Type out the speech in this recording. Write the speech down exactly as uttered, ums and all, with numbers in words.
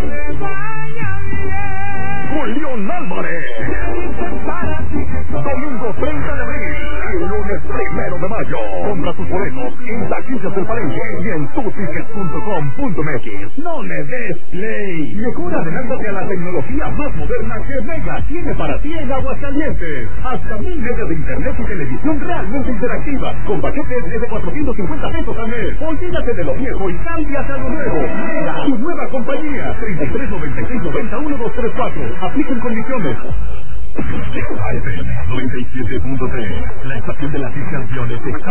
Julián Álvarez. Domingo treinta de abril y lunes primero de mayo. Compra tus boletos en taquillas del Palenque y en tu ticket punto com punto m x. No le des play. Mejor adelántate a la tecnología más moderna que Mega tiene para ti en Aguascalientes. Hasta mil megas de internet y televisión realmente interactiva. Con paquetes desde cuatrocientos cincuenta pesos al mes. Olvídate de lo viejo y cámbiate a lo nuevo. Mega, tu nueva compañía. treinta y tres noventa y seis noventa uno dos tres cuatro. Apliquen condiciones. noventa y siete punto tres. La estación de las canciones está